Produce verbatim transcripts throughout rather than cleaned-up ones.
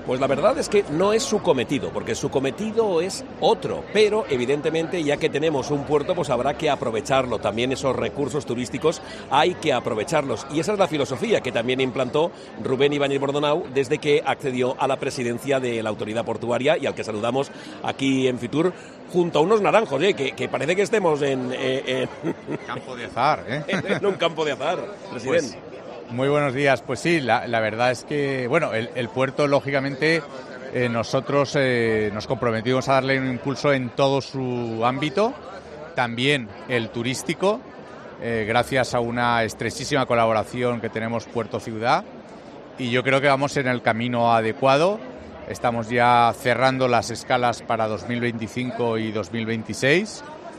Pues la verdad es que no es su cometido, porque su cometido es otro, pero evidentemente ya que tenemos un puerto, pues habrá que aprovecharlo. También esos recursos turísticos hay que aprovecharlos. Y esa es la filosofía que también implantó Rubén Ibáñez Bordonau desde que accedió a la presidencia de la autoridad portuaria y al que saludamos aquí en Fitur junto a unos naranjos, ¿eh? que, que parece que estemos en... Eh, en campo de azar, ¿eh? en un campo de azar, presidente. Pues, muy buenos días. Pues sí, la, la verdad es que, bueno, el, el puerto, lógicamente, eh, nosotros eh, nos comprometimos a darle un impulso en todo su ámbito, también el turístico, eh, gracias a una estrechísima colaboración que tenemos Puerto-Ciudad, y yo creo que vamos en el camino adecuado. Estamos ya cerrando las escalas para dos mil veinticinco y dos mil veintiséis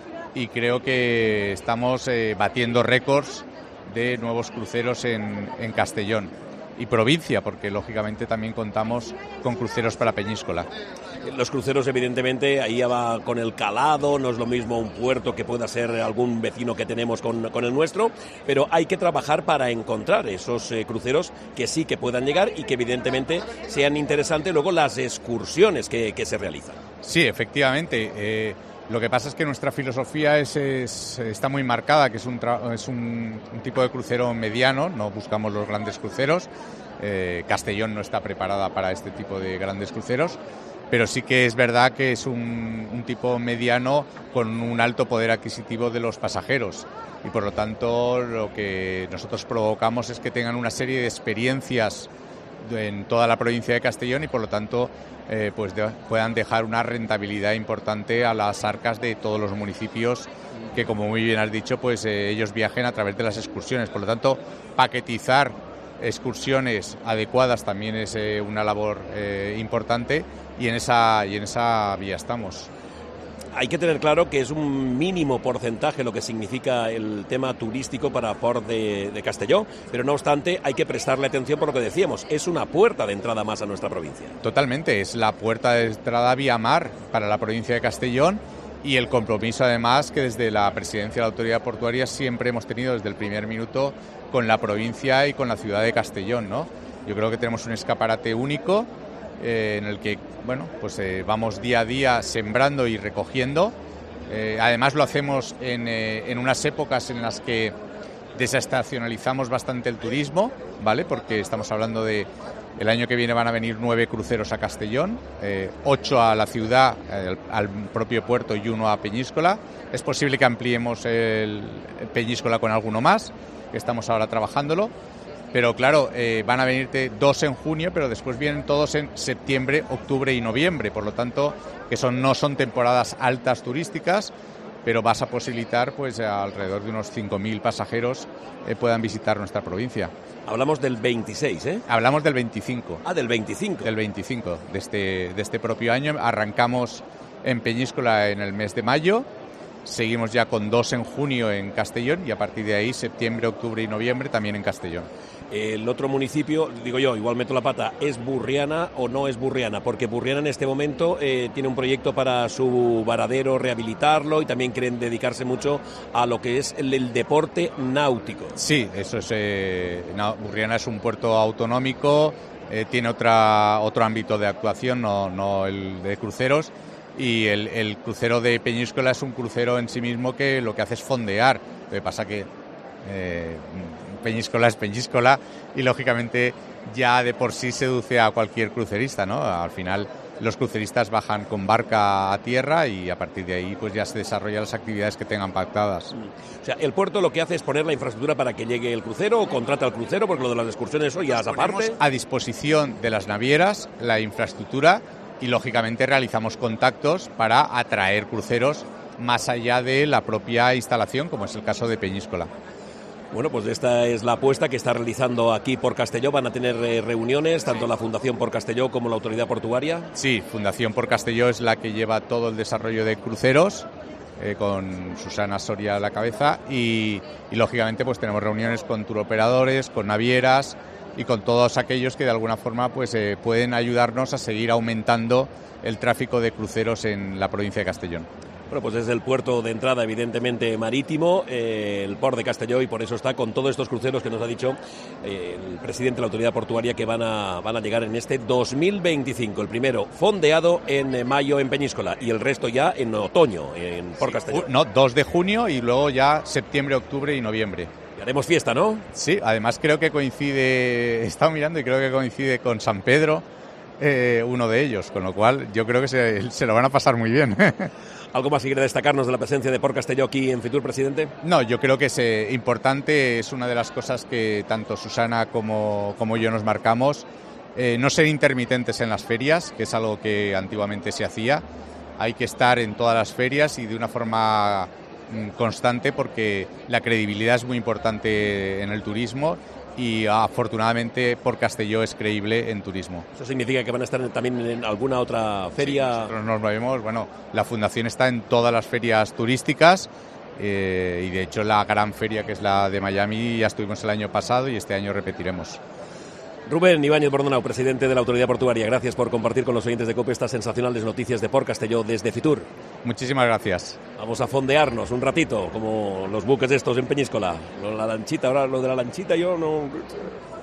y creo que estamos eh, batiendo récords de nuevos cruceros en, en Castellón y provincia, porque lógicamente también contamos con cruceros para Peñíscola. Los cruceros, evidentemente, ahí ya va con el calado, no es lo mismo un puerto que pueda ser algún vecino que tenemos con, con el nuestro, pero hay que trabajar para encontrar esos eh, cruceros que sí que puedan llegar y que evidentemente sean interesantes luego las excursiones que, que se realizan. Sí, efectivamente. Eh, Lo que pasa es que nuestra filosofía es, es, está muy marcada, que es, un, tra- es un, un tipo de crucero mediano, no buscamos los grandes cruceros. Eh, Castellón no está preparada para este tipo de grandes cruceros, pero sí que es verdad que es un, un tipo mediano con un alto poder adquisitivo de los pasajeros y por lo tanto lo que nosotros provocamos es que tengan una serie de experiencias en toda la provincia de Castellón y por lo tanto eh, pues de, puedan dejar una rentabilidad importante a las arcas de todos los municipios que, como muy bien has dicho, pues eh, ellos viajen a través de las excursiones. Por lo tanto, paquetizar excursiones adecuadas también es eh, una labor eh, importante y en esa y en esa vía estamos. Hay que tener claro que es un mínimo porcentaje lo que significa el tema turístico para Port de, de Castelló, pero no obstante hay que prestarle atención por lo que decíamos, es una puerta de entrada más a nuestra provincia. Totalmente, es la puerta de entrada vía mar para la provincia de Castellón y el compromiso además que desde la presidencia de la autoridad portuaria siempre hemos tenido desde el primer minuto con la provincia y con la ciudad de Castellón, ¿no? Yo creo que tenemos un escaparate único Eh, en el que bueno pues eh, vamos día a día sembrando y recogiendo. Eh, además lo hacemos en, eh, en unas épocas en las que desestacionalizamos bastante el turismo, ¿vale? Porque estamos hablando de el año que viene van a venir nueve cruceros a Castellón, eh, ocho a la ciudad, eh, al propio puerto y uno a Peñíscola. Es posible que ampliemos el, el Peñíscola con alguno más, que estamos ahora trabajándolo. Pero claro, eh, van a venirte dos en junio, pero después vienen todos en septiembre, octubre y noviembre. Por lo tanto, que son no son temporadas altas turísticas, pero vas a posibilitar pues alrededor de unos cinco mil pasajeros eh, puedan visitar nuestra provincia. Hablamos del veintiséis, ¿eh? Hablamos del veinticinco. Ah, del veinticinco. Del veinticinco, de este, de este propio año. Arrancamos en Peñíscola en el mes de mayo. Seguimos ya con dos en junio en Castellón y a partir de ahí septiembre, octubre y noviembre también en Castellón. El otro municipio, digo yo, igual meto la pata, ¿es Burriana o no es Burriana? Porque Burriana en este momento eh, tiene un proyecto para su varadero rehabilitarlo y también quieren dedicarse mucho a lo que es el, el deporte náutico. Sí, eso es. Eh, no, Burriana es un puerto autonómico, eh, tiene otra otro ámbito de actuación, no, no el de cruceros. Y el, el crucero de Peñíscola es un crucero en sí mismo que lo que hace es fondear. Lo que pasa que eh, Peñíscola es Peñíscola y lógicamente ya de por sí seduce a cualquier crucerista, ¿no? Al final los cruceristas bajan con barca a tierra y a partir de ahí pues ya se desarrollan las actividades que tengan pactadas. O sea, el puerto lo que hace es poner la infraestructura para que llegue el crucero o contrata al crucero, porque lo de las excursiones eso ya es aparte. A disposición de las navieras la infraestructura y lógicamente realizamos contactos para atraer cruceros más allá de la propia instalación, como es el caso de Peñíscola. Bueno, pues esta es la apuesta que está realizando aquí por Castelló. Van a tener eh, reuniones, tanto la Fundación por Castelló como la Autoridad Portuaria. Sí, Fundación por Castelló es la que lleva todo el desarrollo de cruceros, eh, con Susana Soria a la cabeza, y, y lógicamente pues tenemos reuniones con turoperadores, con navieras y con todos aquellos que de alguna forma pues eh, pueden ayudarnos a seguir aumentando el tráfico de cruceros en la provincia de Castellón. Bueno, pues es el puerto de entrada, evidentemente, marítimo, eh, el Port de Castelló, y por eso está con todos estos cruceros que nos ha dicho eh, el presidente de la autoridad portuaria que van a, van a llegar en este dos mil veinticinco. El primero fondeado en eh, mayo en Peñíscola y el resto ya en otoño en Port sí, Castelló. No, dos de junio y luego ya septiembre, octubre y noviembre. Y haremos fiesta, ¿no? Sí, además creo que coincide, he estado mirando y creo que coincide con San Pedro, eh, uno de ellos, con lo cual yo creo que se, se lo van a pasar muy bien. ¿Algo más que quiere destacarnos de la presencia de Port Castelló aquí en Fitur, presidente? No, yo creo que es eh, importante, es una de las cosas que tanto Susana como, como yo nos marcamos, eh, no ser intermitentes en las ferias, que es algo que antiguamente se hacía. Hay que estar en todas las ferias y de una forma mm, constante, porque la credibilidad es muy importante en el turismo y afortunadamente Port Castelló es creíble en turismo. ¿Eso significa que van a estar también en alguna otra feria? Sí, nosotros nos movemos, bueno, la fundación está en todas las ferias turísticas eh, y de hecho la gran feria, que es la de Miami, ya estuvimos el año pasado y este año repetiremos. Rubén Ibáñez Bordonau, presidente de la Autoridad Portuaria, gracias por compartir con los oyentes de COPE estas sensacionales noticias de Port Castelló desde Fitur. Muchísimas gracias. Vamos a fondearnos un ratito, como los buques estos en Peñíscola. La lanchita, ahora lo de la lanchita yo no...